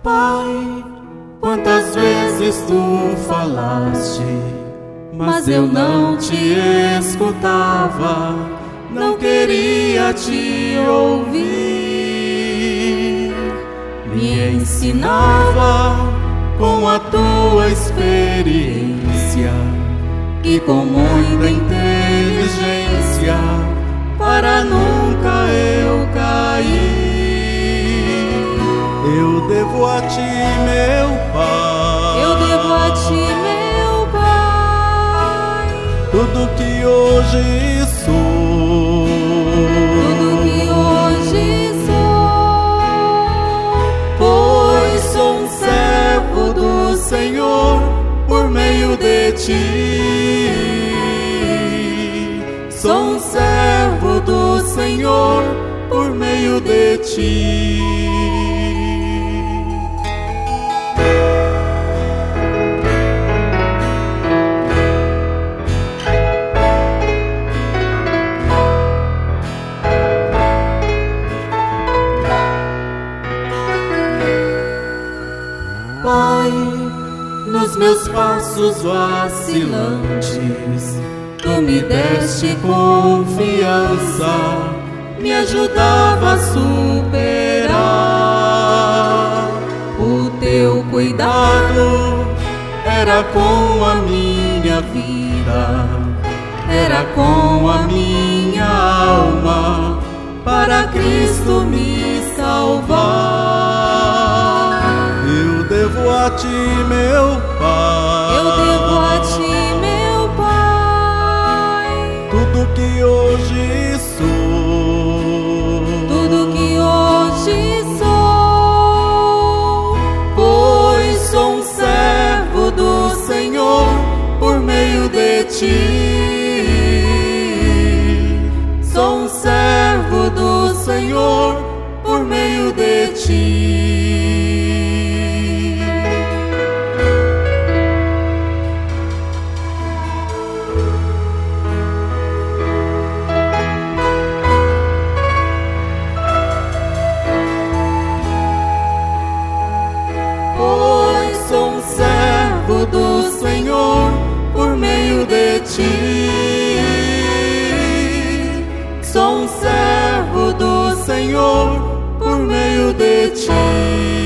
Pai, quantas vezes tu falaste, mas eu não te escutava, não queria te ouvir. Me ensinava com a tua experiência e com muita inteligência, para nunca eu cair. Eu devo a ti, meu Pai, Eu devo a ti, meu Pai, tudo que hoje sou, tudo que hoje sou, pois sou um servo do Senhor por meio de ti. Sou um servo do Senhor por meio de ti. Pai, nos meus passos vacilantes, tu me deste confiança, me ajudava a superar. O teu cuidado era com a minha vida, era com a minha alma, para Cristo me salvar. Eu devo a ti, meu Pai, Eu devo a ti, meu Pai, tudo que hoje sou, tudo que hoje sou, pois sou um servo do Senhor por meio de ti. Sou um servo do Senhor por meio de ti. Pois sou um servo do Senhor por meio de ti. Sou um servo do Senhor por meio de ti.